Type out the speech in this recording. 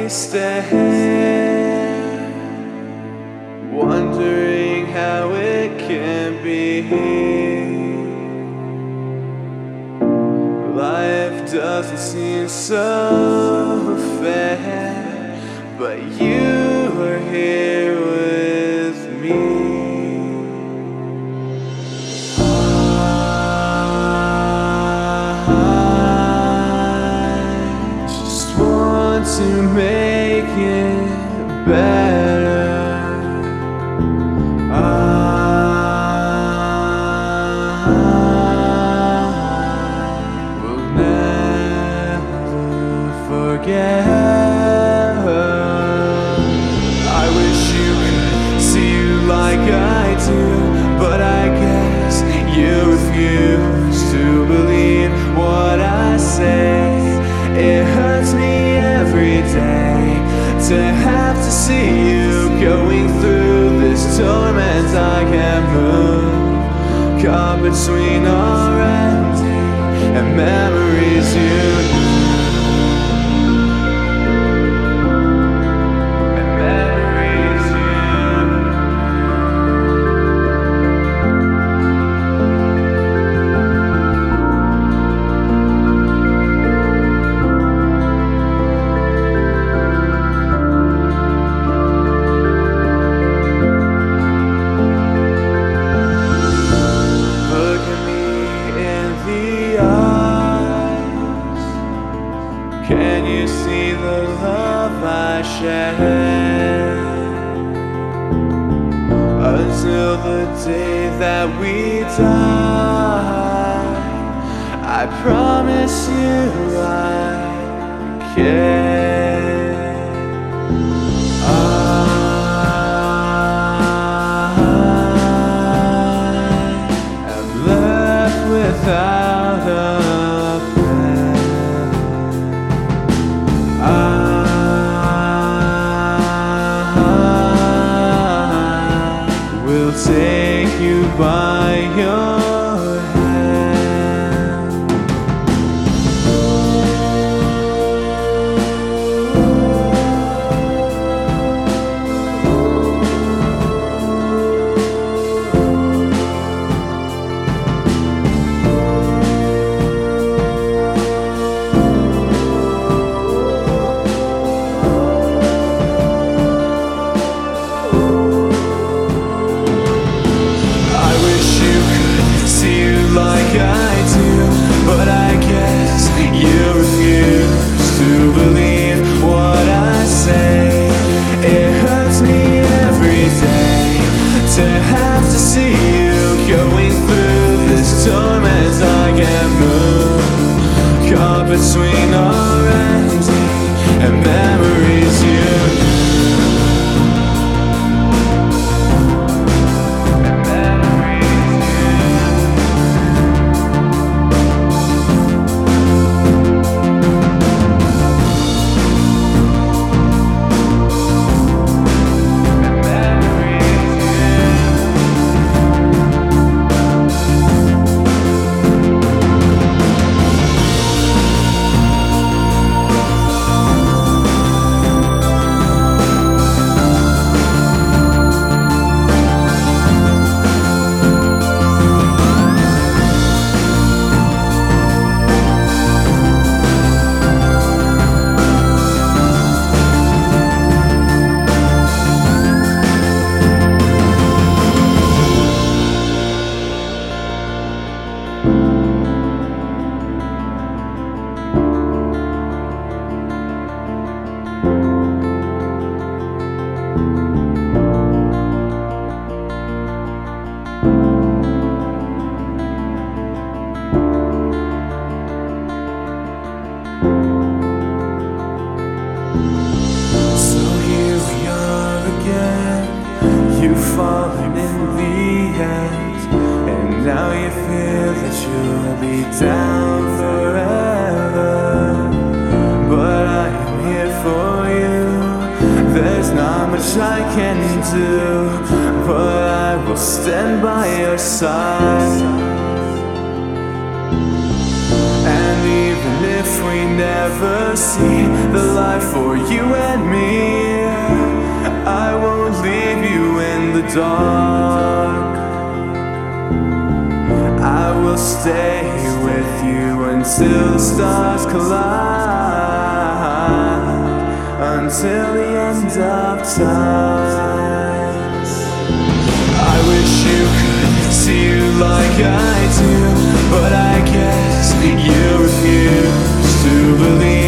I stare, wondering how it can be. Life doesn't seem so fair, but you are here with me. To make it better, I will never forget. I wish you could see you like I do, but I guess you refuse to believe what I say. It hurts me every day to have to see you going through this torment. I can't move, caught between our ending and memories you knew. Can you see the love I share? Until the day that we die, I promise you I care. I am left without a take you by your hand. Like I do, but I guess you refuse to believe what I say. It hurts me every day to have to see you going through this torment. I can't move, caught between our ending and memories you knew. You've fallen in the end, and now you feel that you'll be down forever. But I am here for you. There's not much I can do, but I will stand by your side. And even if we never see the light for you and me. I won't leave you in the dark. I will stay with you until the stars collide, until the end of time. I wish you could see you like I do, but I guess you refuse to believe